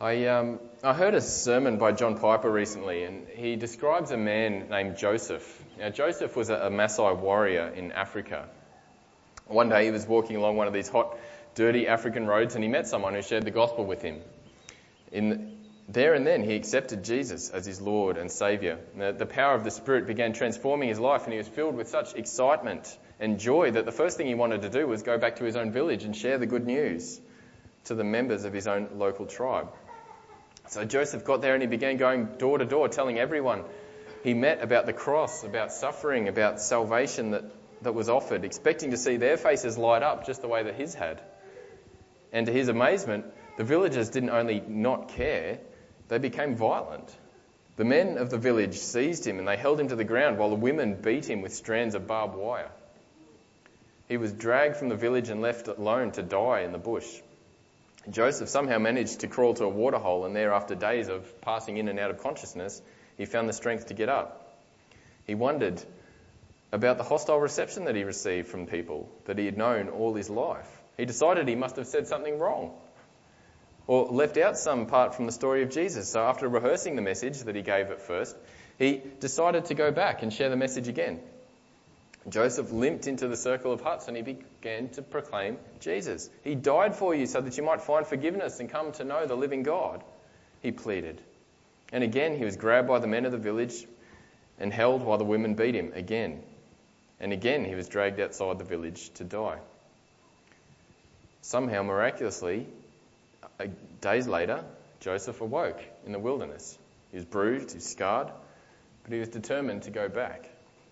I heard a sermon by John Piper recently, and he describes a man named Joseph. Now, Joseph was a Maasai warrior in Africa. One day he was walking along one of these hot, dirty African roads, and he met someone who shared the gospel with him. There and then he accepted Jesus as his Lord and Saviour. The power of the Spirit began transforming his life, and he was filled with such excitement and joy that the first thing he wanted to do was go back to his own village and share the good news to the members of his own local tribe. So Joseph got there and he began going door to door, telling everyone he met about the cross, about suffering, about salvation that was offered, expecting to see their faces light up just the way that his had. And to his amazement, the villagers didn't only not care, they became violent. The men of the village seized him and they held him to the ground while the women beat him with strands of barbed wire. He was dragged from the village and left alone to die in the bush. Joseph somehow managed to crawl to a waterhole, and there, after days of passing in and out of consciousness, he found the strength to get up. He wondered about the hostile reception that he received from people that he had known all his life. He decided he must have said something wrong or left out some part from the story of Jesus. So after rehearsing the message that he gave at first, he decided to go back and share the message again. Joseph limped into the circle of huts and he began to proclaim Jesus. He died for you so that you might find forgiveness and come to know the living God, he pleaded. And again he was grabbed by the men of the village and held while the women beat him again. And again he was dragged outside the village to die. Somehow, miraculously, days later, Joseph awoke in the wilderness. He was bruised, he was scarred, but he was determined to go back.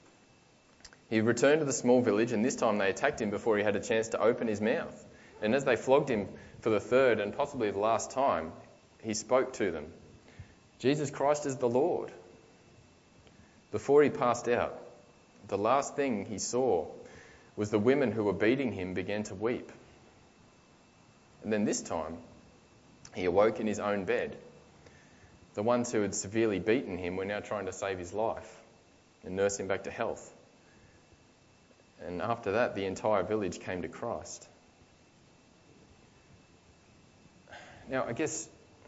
He returned to the small village, and this time they attacked him before he had a chance to open his mouth. And as they flogged him for the third and possibly the last time, he spoke to them. Jesus Christ is the Lord. Before he passed out, the last thing he saw was the women who were beating him began to weep. And then this time, he awoke in his own bed. The ones who had severely beaten him were now trying to save his life and nurse him back to health. And after that, the entire village came to Christ. Now, I guess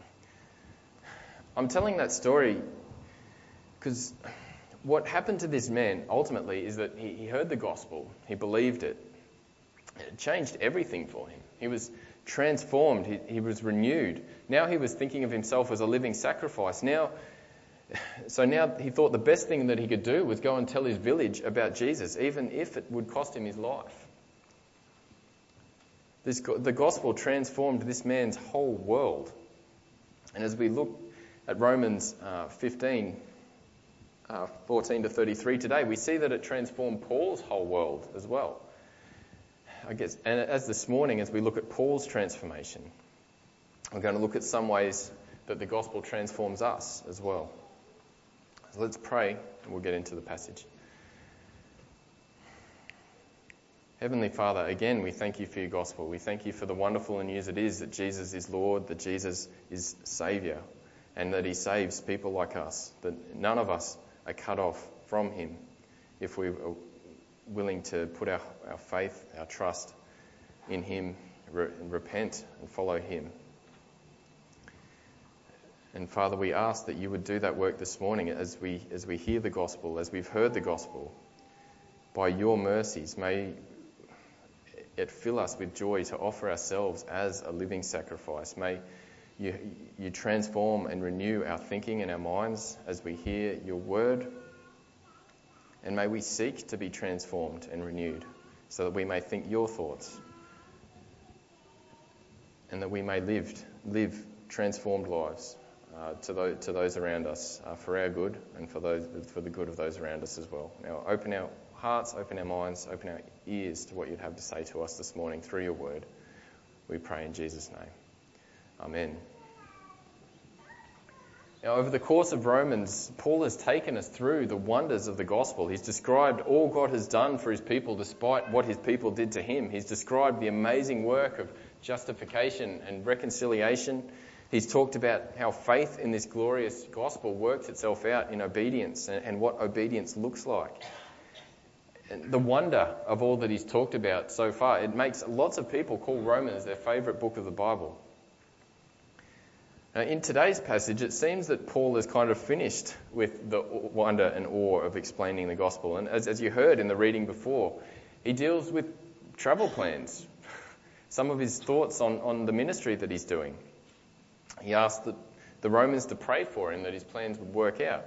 I'm telling that story because what happened to this man ultimately is that he heard the gospel, he believed it. It changed everything for him. He was transformed, he was renewed. Now he was thinking of himself as a living sacrifice. So now he thought the best thing that he could do was go and tell his village about Jesus, even if it would cost him his life. The gospel transformed this man's whole world. And as we look at Romans 15, 14 to 33 today, we see that it transformed Paul's whole world as well. I guess, and as this morning, as we look at Paul's transformation, we're going to look at some ways that the gospel transforms us as well. So let's pray and we'll get into the passage. Heavenly Father, again, we thank you for your gospel. We thank you for the wonderful news it is that Jesus is Lord, that Jesus is Saviour, and that he saves people like us, that none of us are cut off from him if we are willing to put our faith, our trust in him, repent and follow him. And Father, we ask that you would do that work this morning as we hear the gospel, as we've heard the gospel. By your mercies, may it fill us with joy to offer ourselves as a living sacrifice. May you transform and renew our thinking and our minds as we hear your word. And may we seek to be transformed and renewed so that we may think your thoughts and that we may live transformed lives to those around us for our good and for the good of those around us as well. Now open our hearts, open our minds, open our ears to what you'd have to say to us this morning through your word. We pray in Jesus' name. Amen. Now, over the course of Romans, Paul has taken us through the wonders of the gospel. He's described all God has done for his people despite what his people did to him. He's described the amazing work of justification and reconciliation. He's talked about how faith in this glorious gospel works itself out in obedience and what obedience looks like. And the wonder of all that he's talked about so far, it makes lots of people call Romans their favourite book of the Bible. In today's passage, it seems that Paul is kind of finished with the wonder and awe of explaining the gospel. And as you heard in the reading before, he deals with travel plans, some of his thoughts on the ministry that he's doing. He asked the Romans to pray for him, that his plans would work out.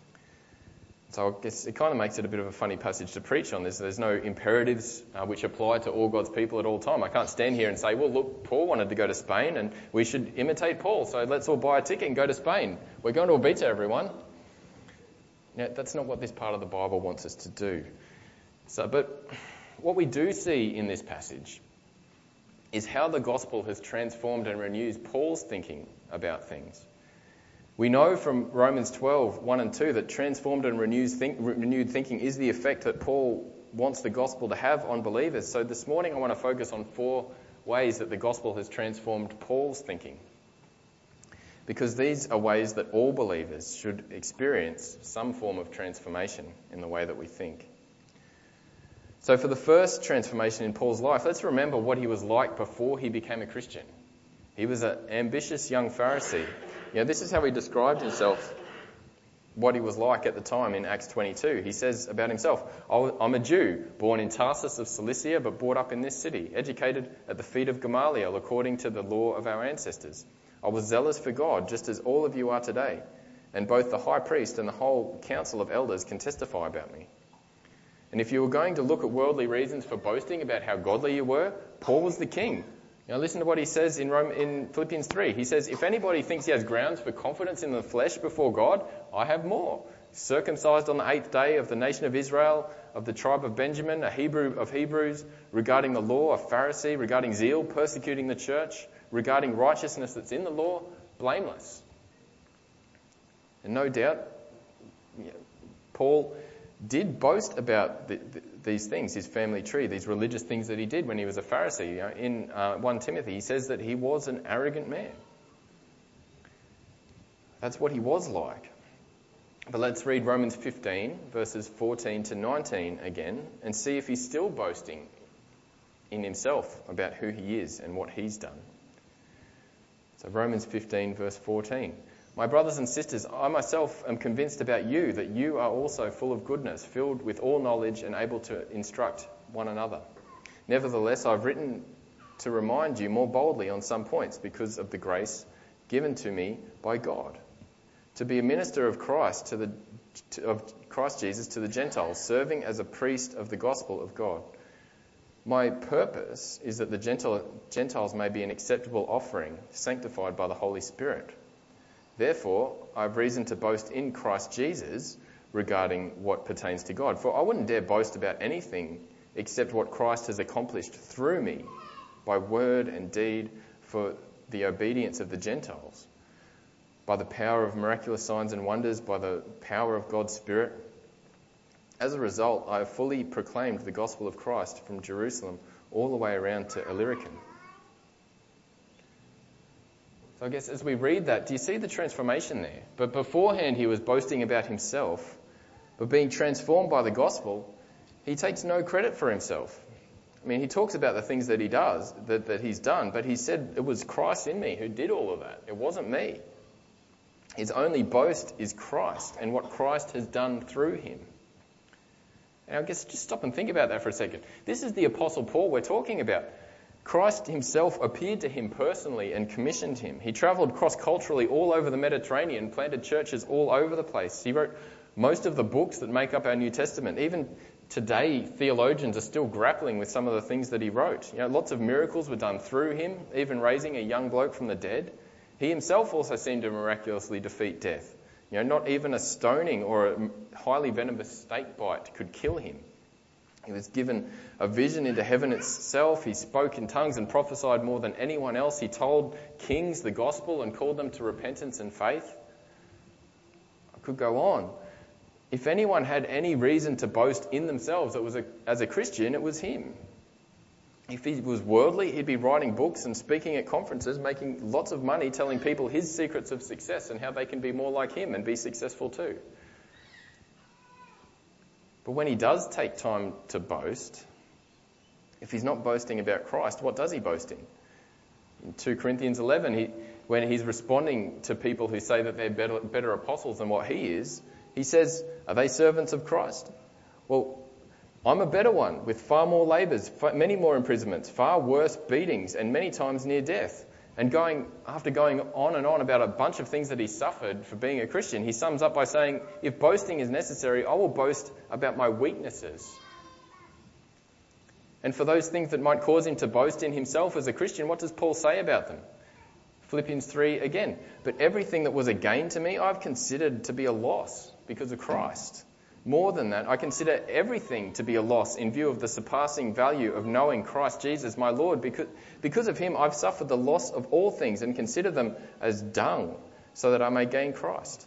So I guess it kind of makes it a bit of a funny passage to preach on this. There's no imperatives which apply to all God's people at all time. I can't stand here and say, well, look, Paul wanted to go to Spain and we should imitate Paul, so let's all buy a ticket and go to Spain. We're going to Ibiza, everyone. Now, that's not what this part of the Bible wants us to do. But what we do see in this passage is how the gospel has transformed and renewed Paul's thinking about things. We know from Romans 12, 1 and 2, that transformed and renewed thinking is the effect that Paul wants the gospel to have on believers. So this morning I want to focus on 4 ways that the gospel has transformed Paul's thinking. Because these are ways that all believers should experience some form of transformation in the way that we think. So for the first transformation in Paul's life, let's remember what he was like before he became a Christian. He was an ambitious young Pharisee. This is how he described himself, what he was like at the time in Acts 22. He says about himself, I'm a Jew, born in Tarsus of Cilicia, but brought up in this city, educated at the feet of Gamaliel according to the law of our ancestors. I was zealous for God, just as all of you are today, and both the high priest and the whole council of elders can testify about me. And if you were going to look at worldly reasons for boasting about how godly you were, Paul was the king. Listen to what he says in Philippians 3. He says, if anybody thinks he has grounds for confidence in the flesh before God, I have more. Circumcised on the 8th day, of the nation of Israel, of the tribe of Benjamin, a Hebrew of Hebrews, regarding the law, a Pharisee, regarding zeal, persecuting the church, regarding righteousness that's in the law, blameless. And no doubt, Paul did boast about these things, his family tree, these religious things that he did when he was a Pharisee. In 1 Timothy, he says that he was an arrogant man. That's what he was like. But let's read Romans 15, verses 14 to 19 again, and see if he's still boasting in himself about who he is and what he's done. So Romans 15, verse 14. My brothers and sisters, I myself am convinced about you that you are also full of goodness, filled with all knowledge and able to instruct one another. Nevertheless, I've written to remind you more boldly on some points because of the grace given to me by God, to be a minister of Christ of Christ Jesus to the Gentiles, serving as a priest of the gospel of God. My purpose is that the Gentiles may be an acceptable offering, sanctified by the Holy Spirit. Therefore, I have reason to boast in Christ Jesus regarding what pertains to God. For I wouldn't dare boast about anything except what Christ has accomplished through me by word and deed for the obedience of the Gentiles, by the power of miraculous signs and wonders, by the power of God's Spirit. As a result, I have fully proclaimed the gospel of Christ from Jerusalem all the way around to Illyricum. So I guess as we read that, do you see the transformation there? But beforehand he was boasting about himself, but being transformed by the gospel, he takes no credit for himself. I mean, he talks about the things that he does, that he's done, but he said it was Christ in me who did all of that. It wasn't me. His only boast is Christ and what Christ has done through him. And I guess just stop and think about that for a second. This is the Apostle Paul we're talking about. Christ himself appeared to him personally and commissioned him. He travelled cross-culturally all over the Mediterranean, planted churches all over the place. He wrote most of the books that make up our New Testament. Even today, theologians are still grappling with some of the things that he wrote. Lots of miracles were done through him, even raising a young bloke from the dead. He himself also seemed to miraculously defeat death. Not even a stoning or a highly venomous snake bite could kill him. He was given a vision into heaven itself. He spoke in tongues and prophesied more than anyone else. He told kings the gospel and called them to repentance and faith. I could go on. If anyone had any reason to boast in themselves, as a Christian, it was him. If he was worldly, he'd be writing books and speaking at conferences, making lots of money, telling people his secrets of success and how they can be more like him and be successful too. But when he does take time to boast, if he's not boasting about Christ, what does he boast in? In 2 Corinthians 11, when he's responding to people who say that they're better apostles than what he is, he says, are they servants of Christ? Well, I'm a better one with far more labours, many more imprisonments, far worse beatings, and many times near death. And after going on and on about a bunch of things that he suffered for being a Christian, he sums up by saying, if boasting is necessary, I will boast about my weaknesses. And for those things that might cause him to boast in himself as a Christian, what does Paul say about them? Philippians 3 again. But everything that was a gain to me, I've considered to be a loss because of Christ. More than that, I consider everything to be a loss in view of the surpassing value of knowing Christ Jesus my Lord. Because of him, I've suffered the loss of all things and consider them as dung so that I may gain Christ.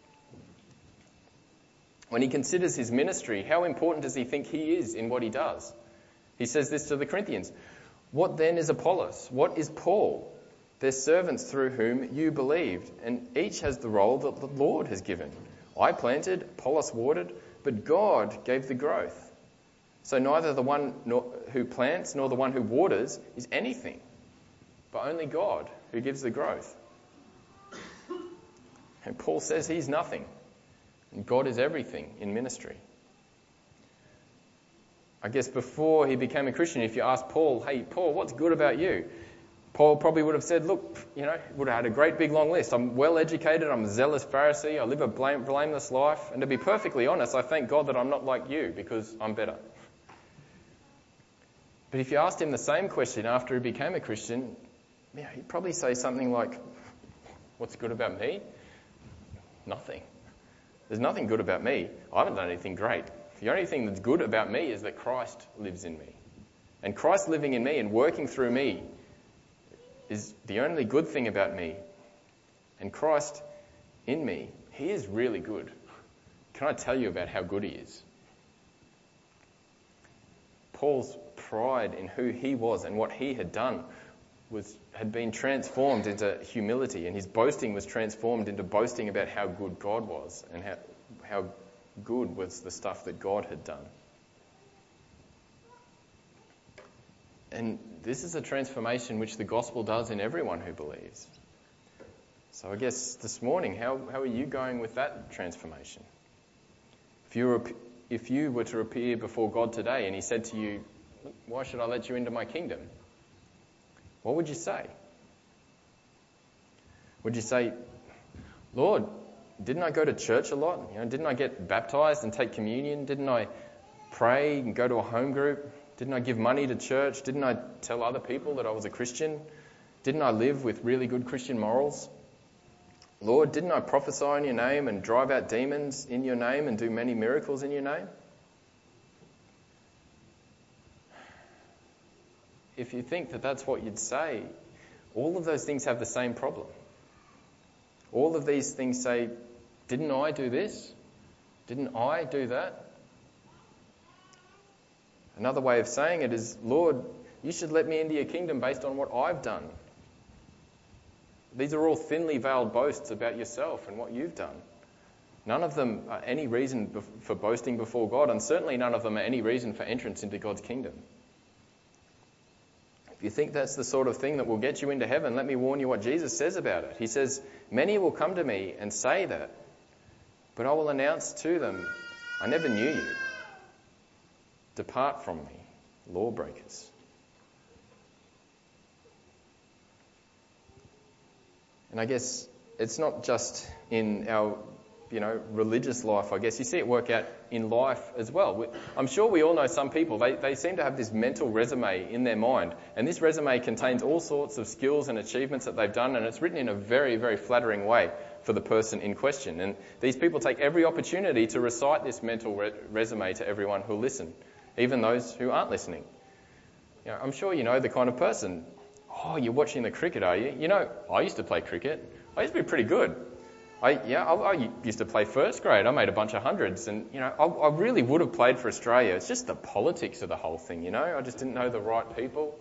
When he considers his ministry, how important does he think he is in what he does? He says this to the Corinthians. What then is Apollos? What is Paul? They're servants through whom you believed, and each has the role that the Lord has given. I planted, Apollos watered, but God gave the growth. So neither the one who plants nor the one who waters is anything, but only God who gives the growth. And Paul says he's nothing, and God is everything in ministry. I guess before he became a Christian, if you asked Paul, hey, Paul, what's good about you? Paul probably would have said, look, would have had a great big long list. I'm well educated, I'm a zealous Pharisee, I live a blameless life. And to be perfectly honest, I thank God that I'm not like you because I'm better. But if you asked him the same question after he became a Christian, he'd probably say something like, what's good about me? Nothing. There's nothing good about me. I haven't done anything great. The only thing that's good about me is that Christ lives in me. And Christ living in me and working through me is the only good thing about me. And Christ in me, he is really good. Can I tell you about how good he is? Paul's pride in who he was and what he had done had been transformed into humility, and his boasting was transformed into boasting about how good God was and how good was the stuff that God had done. And this is a transformation which the gospel does in everyone who believes. So I guess this morning, how are you going with that transformation? If you were to appear before God today and he said to you, why should I let you into my kingdom? What would you say? Would you say, Lord, didn't I go to church a lot? Didn't I get baptized and take communion? Didn't I pray and go to a home group? Didn't I give money to church? Didn't I tell other people that I was a Christian? Didn't I live with really good Christian morals? Lord, didn't I prophesy in your name and drive out demons in your name and do many miracles in your name? If you think that that's what you'd say, all of those things have the same problem. All of these things say, didn't I do this? Didn't I do that? Another way of saying it is, Lord, you should let me into your kingdom based on what I've done. These are all thinly veiled boasts about yourself and what you've done. None of them are any reason for boasting before God, and certainly none of them are any reason for entrance into God's kingdom. If you think that's the sort of thing that will get you into heaven, let me warn you what Jesus says about it. He says, many will come to me and say that, but I will announce to them, I never knew you. Depart from me, lawbreakers. And I guess it's not just in our, religious life, I guess. You see it work out in life as well. I'm sure we all know some people, they seem to have this mental resume in their mind. And this resume contains all sorts of skills and achievements that they've done, and it's written in a very, very flattering way for the person in question. And these people take every opportunity to recite this mental resume to everyone who'll listen, even those who aren't listening. I'm sure you know the kind of person. Oh, you're watching the cricket, are you? I used to play cricket. I used to be pretty good. I used to play first grade. I made a bunch of hundreds. And, I really would have played for Australia. It's just the politics of the whole thing, I just didn't know the right people.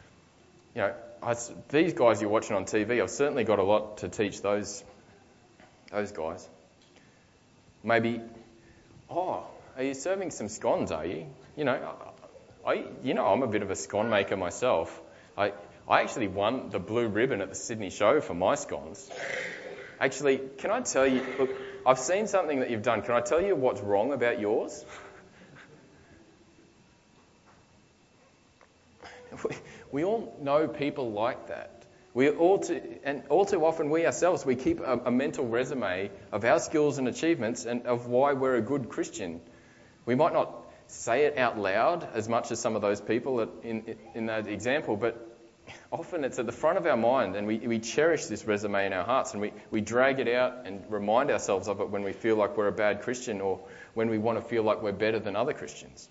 These guys you're watching on TV, I've certainly got a lot to teach those guys. Maybe, are you serving some scones, are you? I'm a bit of a scone maker myself. I actually won the blue ribbon at the Sydney show for my scones. Actually, can I tell you, look, I've seen something that you've done. Can I tell you what's wrong about yours? We all know people like that. All too often we ourselves, we keep a mental resume of our skills and achievements and of why we're a good Christian. We might not say it out loud as much as some of those people in that example, but often it's at the front of our mind, and we cherish this resume in our hearts, and we drag it out and remind ourselves of it when we feel like we're a bad Christian or when we want to feel like we're better than other Christians.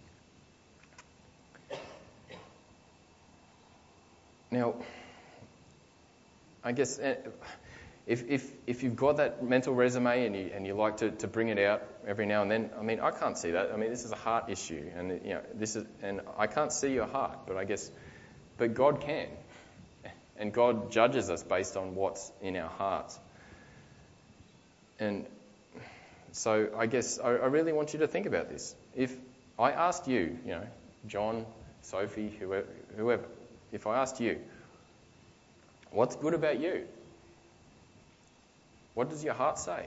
Now, I guess if you've got that mental resume and you like to bring it out every now and then, I mean, I can't see that. I mean, this is a heart issue, and I can't see your heart, but God can, and God judges us based on what's in our hearts. And so I guess I really want you to think about this. If I asked you, John, Sophie, whoever, if I asked you, what's good about you? What does your heart say?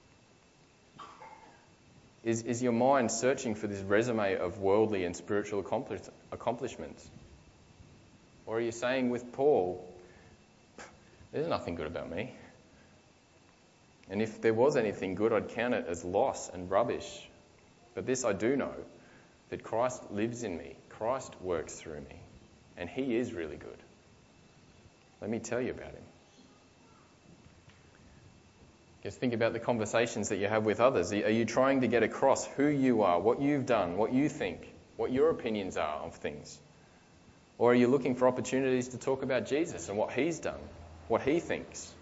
Is your mind searching for this resume of worldly and spiritual accomplishments? Or are you saying with Paul, there's nothing good about me? And if there was anything good, I'd count it as loss and rubbish. But this I do know, that Christ lives in me. Christ works through me. And he is really good. Let me tell you about him. Just think about the conversations that you have with others. Are you trying to get across who you are, what you've done, what you think, what your opinions are of things? Or are you looking for opportunities to talk about Jesus and what he's done, what he thinks?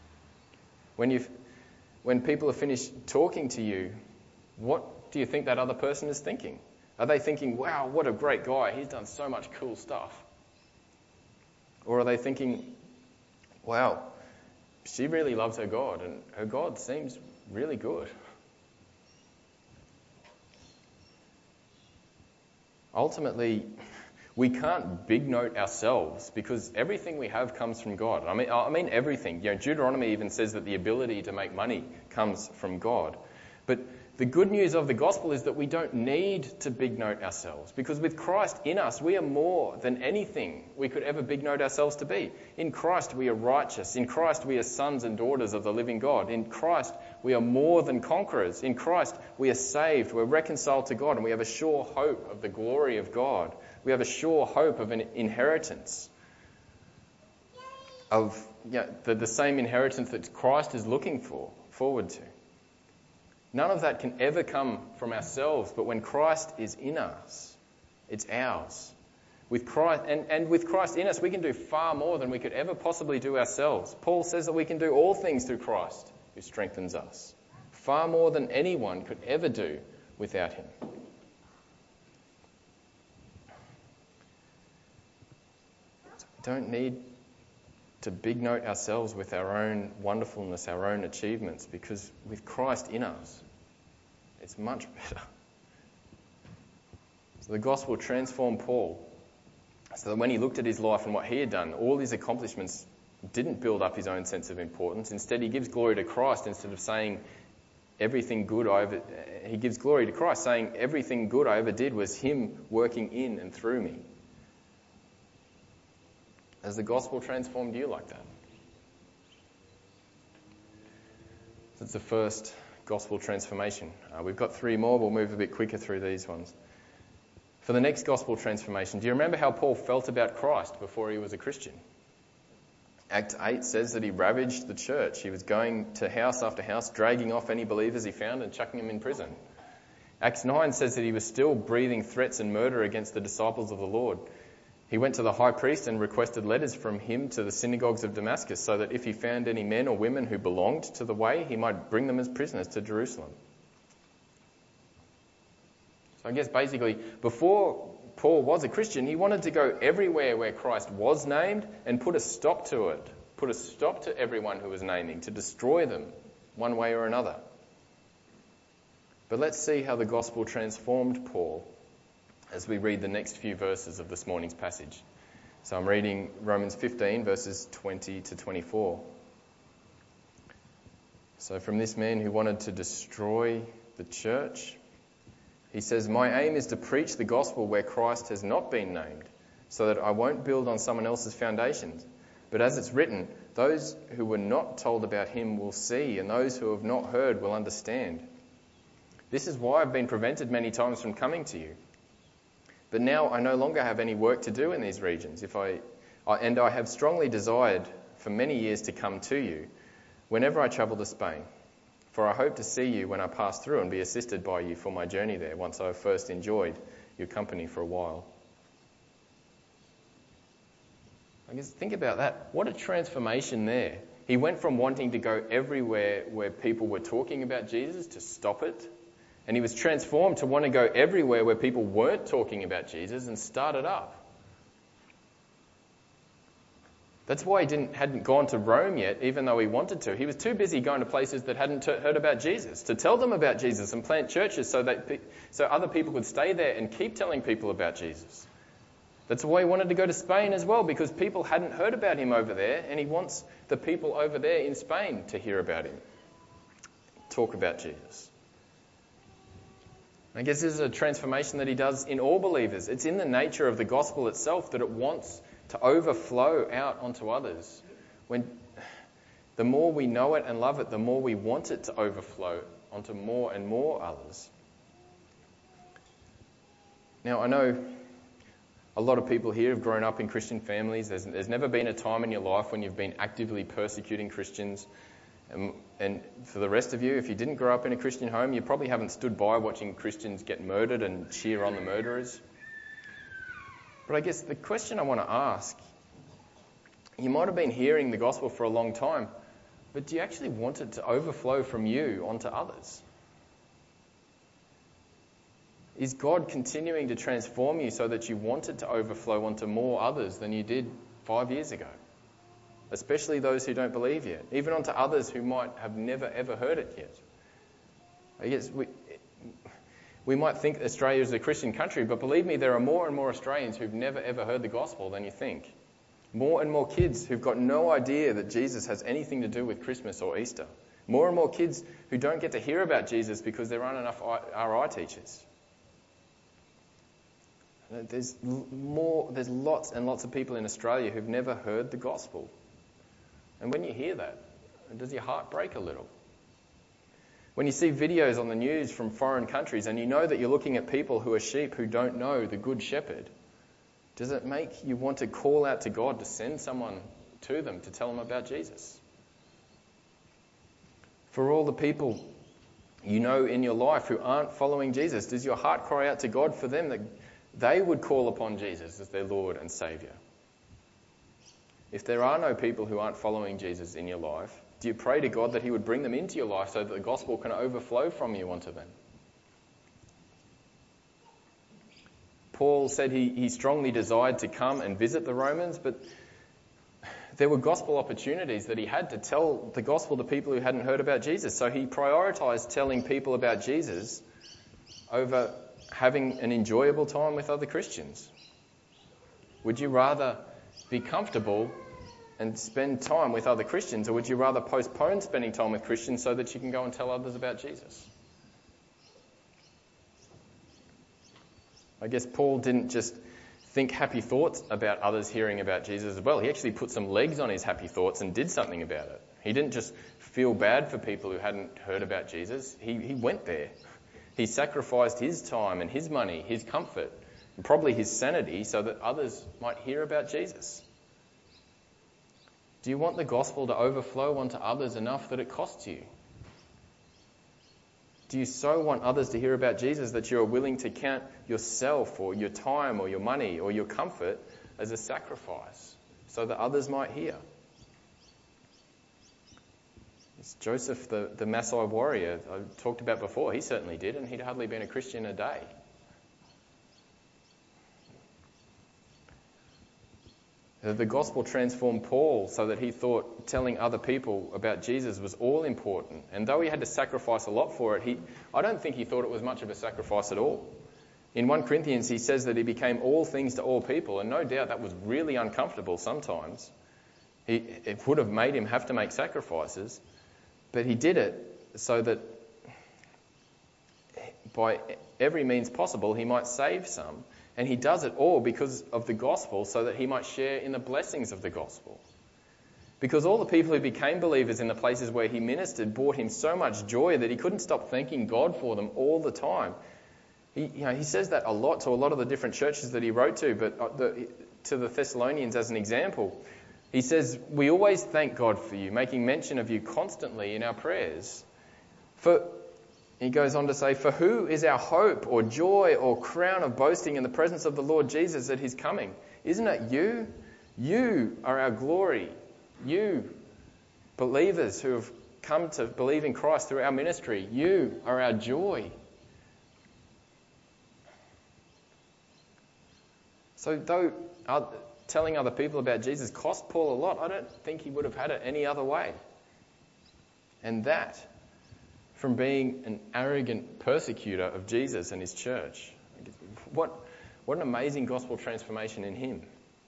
When people are finished talking to you, what do you think that other person is thinking? Are they thinking, wow, what a great guy, he's done so much cool stuff? Or are they thinking, wow, she really loves her God and her God seems really good? Ultimately, we can't big note ourselves because everything we have comes from God. I mean everything. Deuteronomy even says that the ability to make money comes from God. But the good news of the gospel is that we don't need to big note ourselves because with Christ in us, we are more than anything we could ever big note ourselves to be. In Christ, we are righteous. In Christ, we are sons and daughters of the living God. In Christ, we are more than conquerors. In Christ, we are saved. We're reconciled to God and we have a sure hope of the glory of God. We have a sure hope of an inheritance of the same inheritance that Christ is looking forward to. None of that can ever come from ourselves, but when Christ is in us, it's ours. With Christ, and with Christ in us, we can do far more than we could ever possibly do ourselves. Paul says that we can do all things through Christ who strengthens us. Far more than anyone could ever do without him. So we don't need to big note ourselves with our own wonderfulness, our own achievements, because with Christ in us, it's much better. So the gospel transformed Paul so that when he looked at his life and what he had done, all his accomplishments didn't build up his own sense of importance. Instead, he gives glory to Christ instead of saying everything good he gives glory to Christ, saying everything good I ever did was him working in and through me. Has the gospel transformed you like that? That's the first gospel transformation. We've got 3 more. We'll move a bit quicker through these ones. For the next gospel transformation, do you remember how Paul felt about Christ before he was a Christian? Act 8 says that he ravaged the church. He was going to house after house, dragging off any believers he found and chucking them in prison. Acts 9 says that he was still breathing threats and murder against the disciples of the Lord. He went to the high priest and requested letters from him to the synagogues of Damascus so that if he found any men or women who belonged to the way, he might bring them as prisoners to Jerusalem. So I guess basically, before Paul was a Christian, he wanted to go everywhere where Christ was named and put a stop to it, put a stop to everyone who was naming, to destroy them one way or another. But let's see how the gospel transformed Paul as we read the next few verses of this morning's passage. So I'm reading Romans 15, verses 20 to 24. So from this man who wanted to destroy the church, he says, "My aim is to preach the gospel where Christ has not been named, so that I won't build on someone else's foundations. But as it's written, those who were not told about him will see, and those who have not heard will understand. This is why I've been prevented many times from coming to you. But now I no longer have any work to do in these regions, and I have strongly desired for many years to come to you whenever I travel to Spain. For I hope to see you when I pass through and be assisted by you for my journey there, once I have first enjoyed your company for a while." I guess think about that. What a transformation there. He went from wanting to go everywhere where people were talking about Jesus to stop it. And he was transformed to want to go everywhere where people weren't talking about Jesus and start it up. That's why he hadn't gone to Rome yet, even though he wanted to. He was too busy going to places that hadn't heard about Jesus, to tell them about Jesus and plant churches so other people could stay there and keep telling people about Jesus. That's why he wanted to go to Spain as well, because people hadn't heard about him over there, and he wants the people over there in Spain to hear about him, talk about Jesus. I guess this is a transformation that he does in all believers. It's in the nature of the gospel itself that it wants to overflow out onto others. The more we know it and love it, the more we want it to overflow onto more and more others. Now, I know a lot of people here have grown up in Christian families. There's never been a time in your life when you've been actively persecuting Christians. And for the rest of you, if you didn't grow up in a Christian home, you probably haven't stood by watching Christians get murdered and cheer on the murderers. But I guess the question I want to ask, you might have been hearing the gospel for a long time, but do you actually want it to overflow from you onto others? Is God continuing to transform you so that you want it to overflow onto more others than you did 5 years ago? Especially those who don't believe yet, even onto others who might have never ever heard it yet. I guess we might think Australia is a Christian country, but believe me, there are more and more Australians who've never ever heard the gospel than you think. More and more kids who've got no idea that Jesus has anything to do with Christmas or Easter. More and more kids who don't get to hear about Jesus because there aren't enough RI teachers. There's lots and lots of people in Australia who've never heard the gospel. And when you hear that, does your heart break a little? When you see videos on the news from foreign countries and you know that you're looking at people who are sheep who don't know the Good Shepherd, does it make you want to call out to God to send someone to them to tell them about Jesus? For all the people you know in your life who aren't following Jesus, does your heart cry out to God for them that they would call upon Jesus as their Lord and Saviour? If there are no people who aren't following Jesus in your life, do you pray to God that he would bring them into your life so that the gospel can overflow from you onto them? Paul said he strongly desired to come and visit the Romans, but there were gospel opportunities that he had to tell the gospel to people who hadn't heard about Jesus. So he prioritised telling people about Jesus over having an enjoyable time with other Christians. Would you rather be comfortable and spend time with other Christians, or would you rather postpone spending time with Christians so that you can go and tell others about Jesus? I guess Paul didn't just think happy thoughts about others hearing about Jesus as well. He actually put some legs on his happy thoughts and did something about it. He didn't just feel bad for people who hadn't heard about Jesus. He went there. He sacrificed his time and his money, his comfort, and probably his sanity so that others might hear about Jesus. Do you want the gospel to overflow onto others enough that it costs you? Do you so want others to hear about Jesus that you are willing to count yourself or your time or your money or your comfort as a sacrifice so that others might hear? It's Joseph, the Maasai warrior I talked about before. He certainly did, and he'd hardly been a Christian a day. The gospel transformed Paul so that he thought telling other people about Jesus was all important. And though he had to sacrifice a lot for it, I don't think he thought it was much of a sacrifice at all. In 1 Corinthians, he says that he became all things to all people, and no doubt that was really uncomfortable sometimes. It would have made him have to make sacrifices, but he did it so that by every means possible he might save some, and he does it all because of the gospel, so that he might share in the blessings of the gospel. Because all the people who became believers in the places where he ministered brought him so much joy that he couldn't stop thanking God for them all the time. He says that a lot to a lot of the different churches that he wrote to, but to the Thessalonians as an example, he says, "We always thank God for you, making mention of you constantly in our prayers." He goes on to say, "For who is our hope or joy or crown of boasting in the presence of the Lord Jesus at his coming? Isn't it you? You are our glory. You, believers who have come to believe in Christ through our ministry, you are our joy." So though telling other people about Jesus cost Paul a lot, I don't think he would have had it any other way. And that, from being an arrogant persecutor of Jesus and his church, what an amazing gospel transformation in him.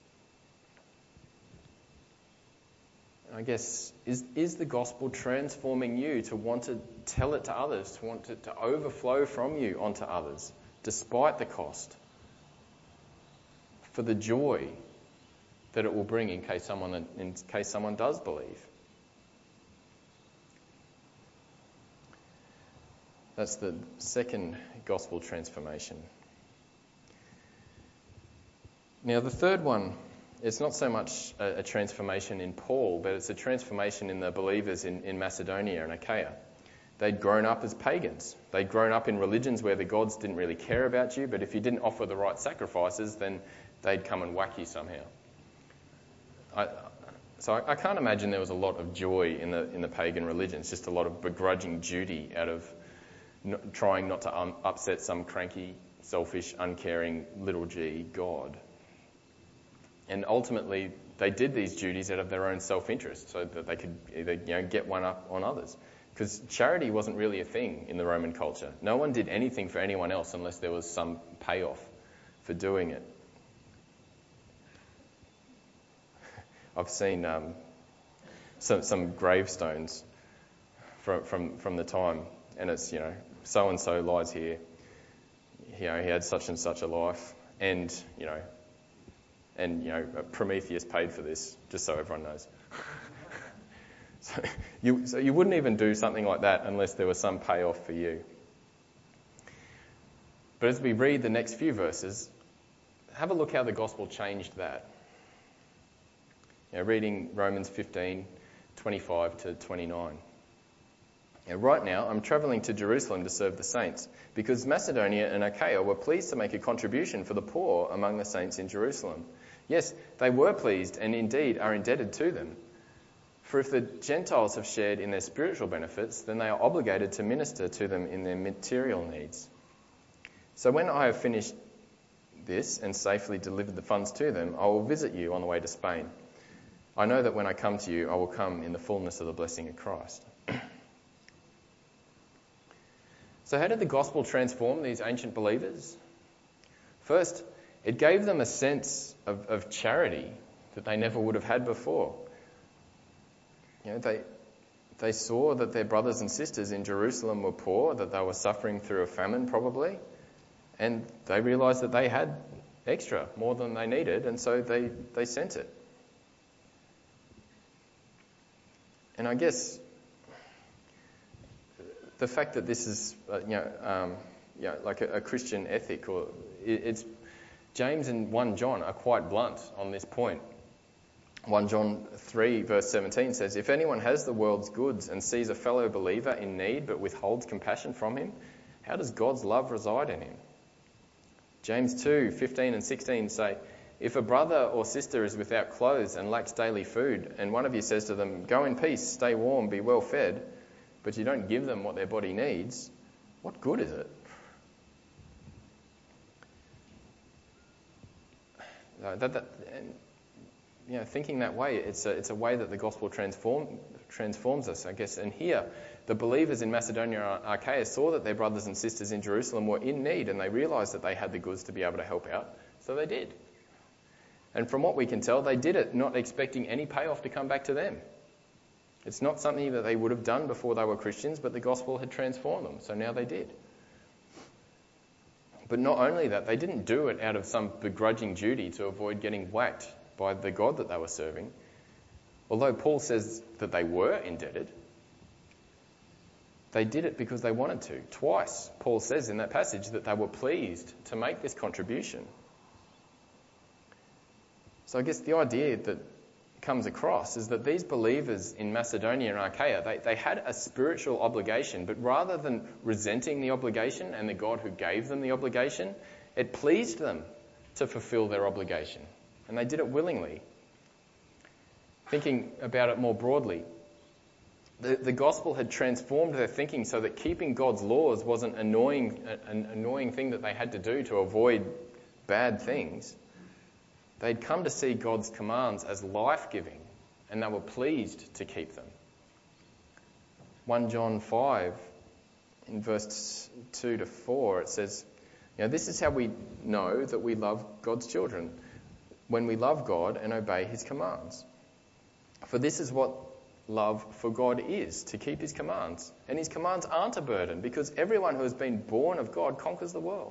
I guess, is the gospel transforming you to want to tell it to others, to want it to overflow from you onto others, despite the cost, for the joy that it will bring in case someone does believe? That's the second gospel transformation. Now, the third one, it's not so much a transformation in Paul, but it's a transformation in the believers in Macedonia and Achaia. They'd grown up as pagans. They'd grown up in religions where the gods didn't really care about you, but if you didn't offer the right sacrifices, then they'd come and whack you somehow. So I can't imagine there was a lot of joy in the pagan religions, just a lot of begrudging duty out of trying not to upset some cranky, selfish, uncaring little g God. And ultimately, they did these duties out of their own self-interest, so that they could either get one up on others. Because charity wasn't really a thing in the Roman culture. No one did anything for anyone else unless there was some payoff for doing it. I've seen some gravestones from the time, and it's, so and so lies here. He had such and such a life, and Prometheus paid for this, just so everyone knows. So you wouldn't even do something like that unless there was some payoff for you. But as we read the next few verses, have a look how the gospel changed that. Reading Romans 15:25 to 29. Right now, I'm travelling to Jerusalem to serve the saints, because Macedonia and Achaia were pleased to make a contribution for the poor among the saints in Jerusalem. Yes, they were pleased and indeed are indebted to them. For if the Gentiles have shared in their spiritual benefits, then they are obligated to minister to them in their material needs. So when I have finished this and safely delivered the funds to them, I will visit you on the way to Spain. I know that when I come to you, I will come in the fullness of the blessing of Christ. So how did the gospel transform these ancient believers? First, it gave them a sense of charity that they never would have had before. They saw that their brothers and sisters in Jerusalem were poor, that they were suffering through a famine probably, and they realised that they had extra, more than they needed, and so they sent it. And I guess the fact that this is, like a Christian ethic, or it's James and 1 John are quite blunt on this point. 1 John 3 verse 17 says, "If anyone has the world's goods and sees a fellow believer in need but withholds compassion from him, how does God's love reside in him?" James 2:15 and 16 say, "If a brother or sister is without clothes and lacks daily food, and one of you says to them, 'Go in peace, stay warm, be well fed,' but you don't give them what their body needs, what good is it?" thinking that way, it's a way that the gospel transforms us, I guess. And here, the believers in Macedonia and Achaia saw that their brothers and sisters in Jerusalem were in need, and they realised that they had the goods to be able to help out, so they did. And from what we can tell, they did it not expecting any payoff to come back to them. It's not something that they would have done before they were Christians, but the gospel had transformed them, so now they did. But not only that, they didn't do it out of some begrudging duty to avoid getting whacked by the God that they were serving. Although Paul says that they were indebted, they did it because they wanted to. Twice, Paul says in that passage that they were pleased to make this contribution. So I guess the idea that comes across is that these believers in Macedonia and Achaia, they had a spiritual obligation, but rather than resenting the obligation and the God who gave them the obligation, it pleased them to fulfill their obligation. And they did it willingly. Thinking about it more broadly, the gospel had transformed their thinking so that keeping God's laws wasn't an annoying thing that they had to do to avoid bad things. They'd come to see God's commands as life-giving, and they were pleased to keep them. 1 John 5, in verse 2 to 4, it says, this is how we know that we love God's children, when we love God and obey his commands. For this is what love for God is, to keep his commands. And his commands aren't a burden, because everyone who has been born of God conquers the world.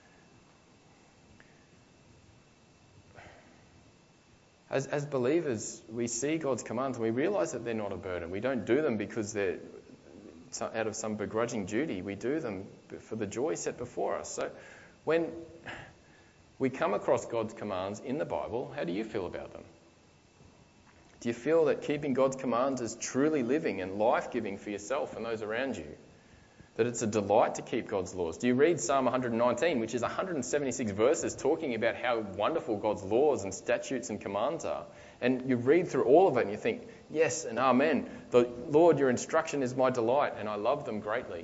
As believers, we see God's commands and we realise that they're not a burden. We don't do them because they're out of some begrudging duty. We do them for the joy set before us. So when we come across God's commands in the Bible, how do you feel about them? Do you feel that keeping God's commands is truly living and life-giving for yourself and those around you? That it's a delight to keep God's laws? Do you read Psalm 119, which is 176 verses talking about how wonderful God's laws and statutes and commands are? And you read through all of it and you think, yes and amen. The Lord, your instruction is my delight and I love them greatly.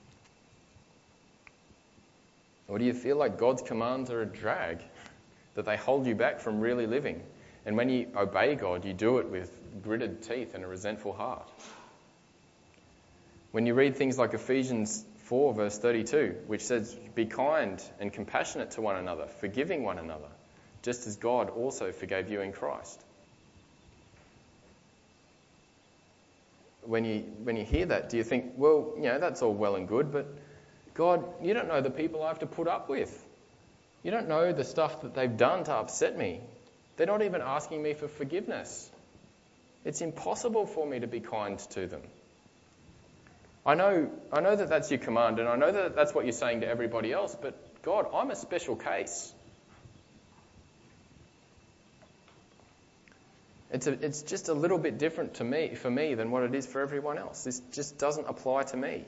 Or do you feel like God's commands are a drag, that they hold you back from really living? And when you obey God, you do it with gritted teeth and a resentful heart. When you read things like Ephesians 4 verse 32, which says, be kind and compassionate to one another, forgiving one another, just as God also forgave you in Christ. When you hear that, do you think, well, that's all well and good, but God, you don't know the people I have to put up with. You don't know the stuff that they've done to upset me. They're not even asking me for forgiveness. It's impossible for me to be kind to them. I know that that's your command, and I know that that's what you're saying to everybody else, but God, I'm a special case. It's just a little bit different for me than what it is for everyone else. This just doesn't apply to me.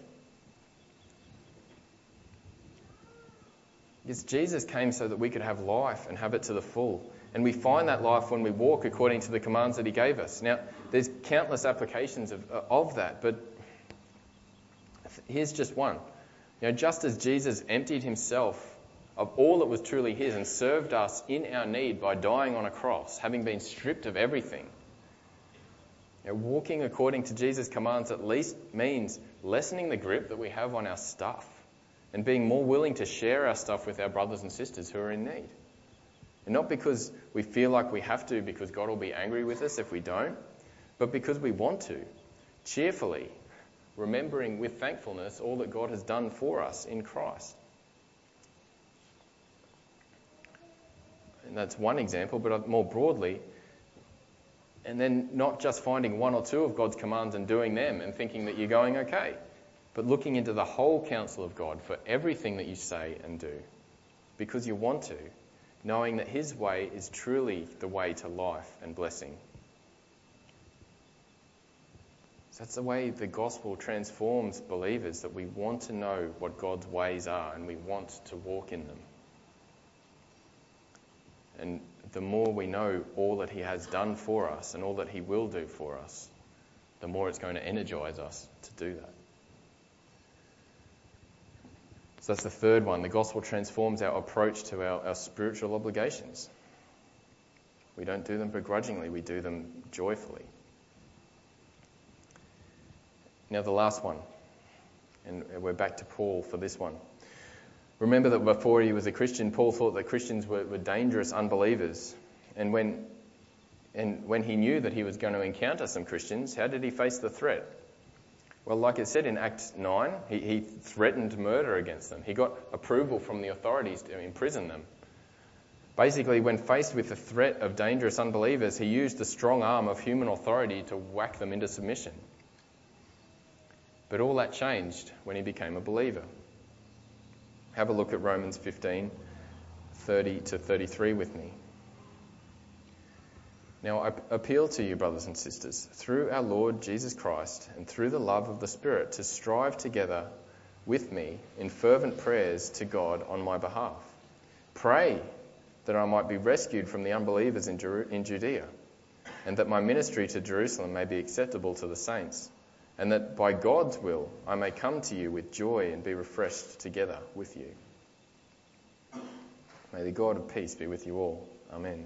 Because Jesus came so that we could have life and have it to the full. And we find that life when we walk according to the commands that he gave us. Now, there's countless applications of that, but here's just one. Just as Jesus emptied himself of all that was truly his and served us in our need by dying on a cross, having been stripped of everything, walking according to Jesus' commands at least means lessening the grip that we have on our stuff and being more willing to share our stuff with our brothers and sisters who are in need. And not because we feel like we have to, because God will be angry with us if we don't, but because we want to, cheerfully, remembering with thankfulness all that God has done for us in Christ. And that's one example, but more broadly, and then not just finding one or two of God's commands and doing them and thinking that you're going okay, but looking into the whole counsel of God for everything that you say and do, because you want to, knowing that his way is truly the way to life and blessing. So that's the way the gospel transforms believers, that we want to know what God's ways are and we want to walk in them. And the more we know all that he has done for us and all that he will do for us, the more it's going to energize us to do that. So that's the third one. The gospel transforms our approach to our spiritual obligations. We don't do them begrudgingly, we do them joyfully. Now the last one, and we're back to Paul for this one. Remember that before he was a Christian, Paul thought that Christians were dangerous unbelievers. And when he knew that he was going to encounter some Christians, how did he face the threat? Well, like it said in Acts 9, he threatened murder against them. He got approval from the authorities to imprison them. Basically, when faced with the threat of dangerous unbelievers, he used the strong arm of human authority to whack them into submission. But all that changed when he became a believer. Have a look at Romans 15, 30 to 33 with me. Now I appeal to you, brothers and sisters, through our Lord Jesus Christ and through the love of the Spirit, to strive together with me in fervent prayers to God on my behalf. Pray that I might be rescued from the unbelievers in Judea, and that my ministry to Jerusalem may be acceptable to the saints, and that by God's will I may come to you with joy and be refreshed together with you. May the God of peace be with you all. Amen.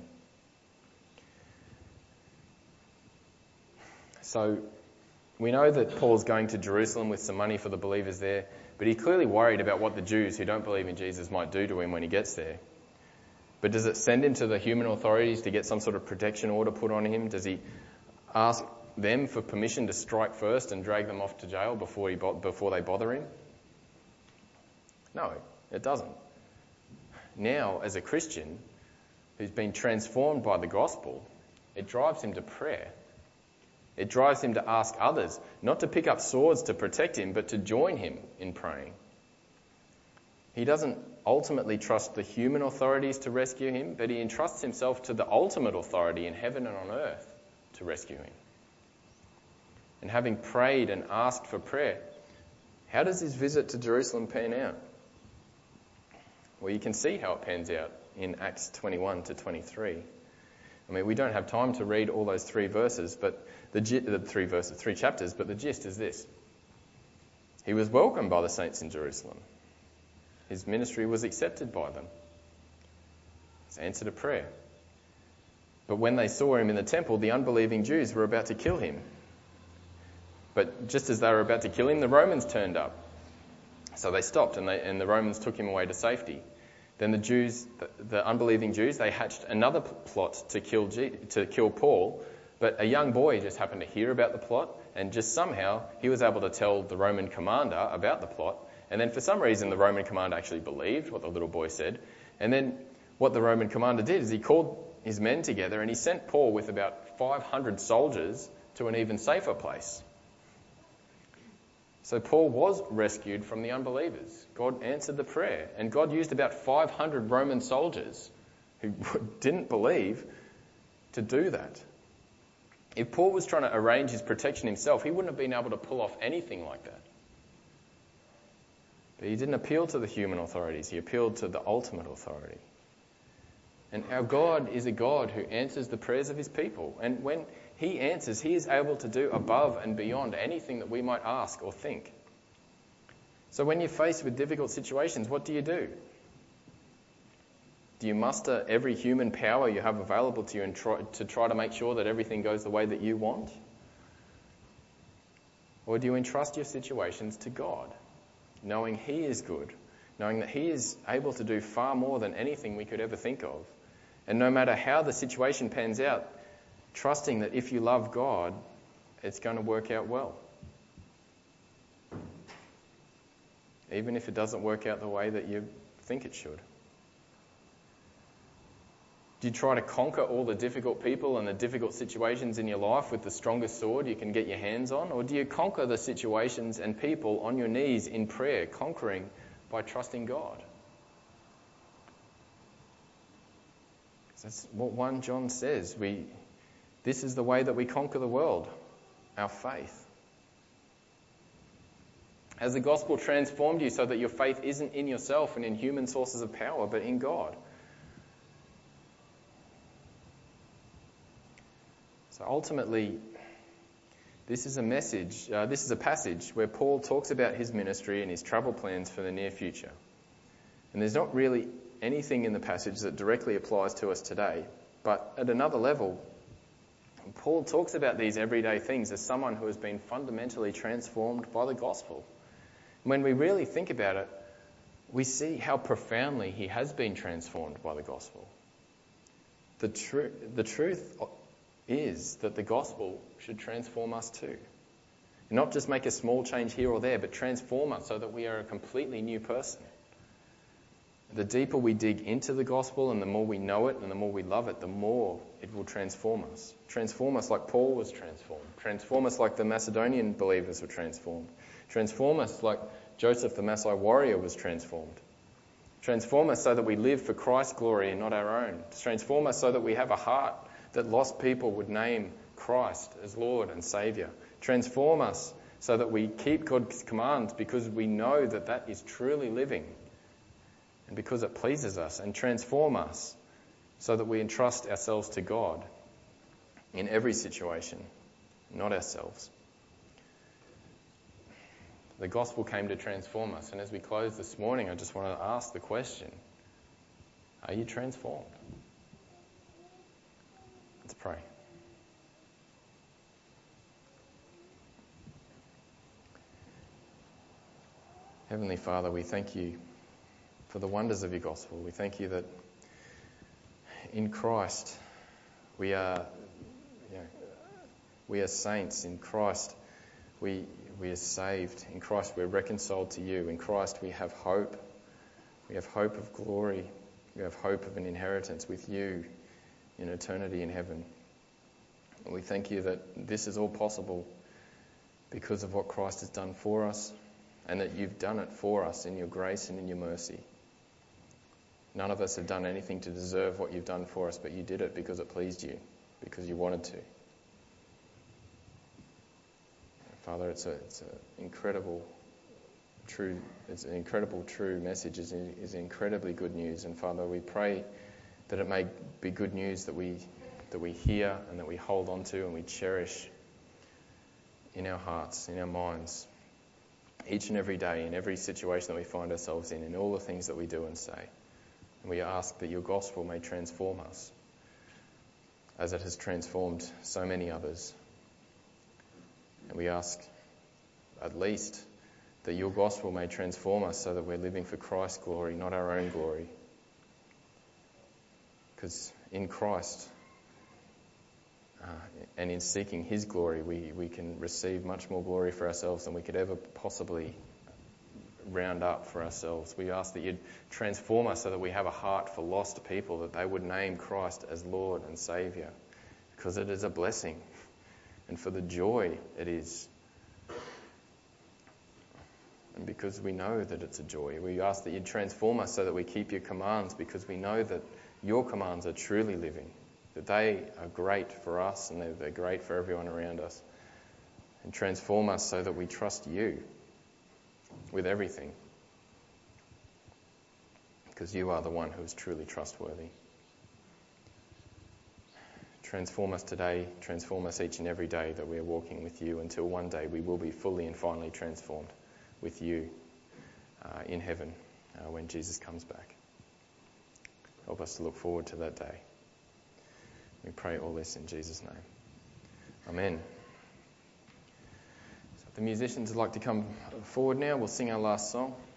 So we know that Paul's going to Jerusalem with some money for the believers there, but he's clearly worried about what the Jews who don't believe in Jesus might do to him when he gets there. But does it send him to the human authorities to get some sort of protection order put on him? Does he ask them for permission to strike first and drag them off to jail before they bother him? No, it doesn't. Now, as a Christian who's been transformed by the gospel, it drives him to prayer. It drives him to ask others, not to pick up swords to protect him, but to join him in praying. He doesn't ultimately trust the human authorities to rescue him, but he entrusts himself to the ultimate authority in heaven and on earth to rescue him. And having prayed and asked for prayer, how does his visit to Jerusalem pan out? Well, you can see how it pans out in Acts 21 to 23. I mean, we don't have time to read all those three chapters, but the gist is this. He was welcomed by the saints in Jerusalem. His ministry was accepted by them. He's answered a prayer. But when they saw him in the temple, the unbelieving Jews were about to kill him. But just as they were about to kill him, the Romans turned up. So they stopped and the Romans took him away to safety. Then the unbelieving Jews, they hatched another plot to kill Paul. But a young boy just happened to hear about the plot, and just somehow he was able to tell the Roman commander about the plot. And then for some reason the Roman commander actually believed what the little boy said. And then what the Roman commander did is he called his men together and he sent Paul with about 500 soldiers to an even safer place. So Paul was rescued from the unbelievers. God answered the prayer, and God used about 500 Roman soldiers who didn't believe to do that. If Paul was trying to arrange his protection himself, he wouldn't have been able to pull off anything like that. But he didn't appeal to the human authorities, he appealed to the ultimate authority. And our God is a God who answers the prayers of his people. And when he answers, he is able to do above and beyond anything that we might ask or think. So when you're faced with difficult situations, what do? Do you muster every human power you have available to you and try to make sure that everything goes the way that you want? Or do you entrust your situations to God, knowing he is good, knowing that he is able to do far more than anything we could ever think of? And no matter how the situation pans out, trusting that if you love God, it's going to work out well. Even if it doesn't work out the way that you think it should. Do you try to conquer all the difficult people and the difficult situations in your life with the strongest sword you can get your hands on? Or do you conquer the situations and people on your knees in prayer, conquering by trusting God? That's what 1 John says. This is the way that we conquer the world, our faith. Has the gospel transformed you so that your faith isn't in yourself and in human sources of power, but in God? So ultimately, this is a passage where Paul talks about his ministry and his travel plans for the near future. And there's not really anything in the passage that directly applies to us today, But at another level, Paul talks about these everyday things as someone who has been fundamentally transformed by the gospel. When we really think about it, we see how profoundly he has been transformed by the gospel. The truth is that the gospel should transform us too. Not just make a small change here or there, but transform us so that we are a completely new person. The deeper we dig into the gospel and the more we know it and the more we love it, the more it will transform us. Transform us like Paul was transformed. Transform us like the Macedonian believers were transformed. Transform us like Joseph the Maasai warrior was transformed. Transform us so that we live for Christ's glory and not our own. Transform us so that we have a heart that lost people would name Christ as Lord and Saviour. Transform us so that we keep God's commands because we know that that is truly living and because it pleases us. And transform us so that we entrust ourselves to God in every situation, not ourselves. The gospel came to transform us. And as we close this morning, I just want to ask the question, are you transformed? Let's pray. Heavenly Father, we thank you for the wonders of your gospel. We thank you that in Christ we are saints. In Christ we are saved. In Christ we're reconciled to you. In Christ we have hope. We have hope of glory. We have hope of an inheritance with you in eternity in heaven. And we thank you that this is all possible because of what Christ has done for us and that you've done it for us in your grace and in your mercy. None of us have done anything to deserve what you've done for us, but you did it because it pleased you, because you wanted to. Father, it's an incredible true message. It's incredibly good news. And Father, we pray that it may be good news that we hear and that we hold on to and we cherish in our hearts, in our minds, each and every day, in every situation that we find ourselves in all the things that we do and say. And we ask that your gospel may transform us as it has transformed so many others. And we ask at least that your gospel may transform us so that we're living for Christ's glory, not our own glory. Because in Christ and in seeking his glory, we can receive much more glory for ourselves than we could ever possibly round up for ourselves. We ask that you'd transform us so that we have a heart for lost people, that they would name Christ as Lord and Saviour, because it is a blessing, and for the joy it is. And because we know that it's a joy, we ask that you'd transform us so that we keep your commands, because we know that your commands are truly living, that they are great for us and they're great for everyone around us. And transform us so that we trust you with everything, because you are the one who is truly trustworthy. Transform us today, transform us each and every day that we are walking with you, until one day we will be fully and finally transformed with you in heaven when Jesus comes back. Help us to look forward to that day. We pray all this in Jesus' name. Amen. So if the musicians would like to come forward now, we'll sing our last song.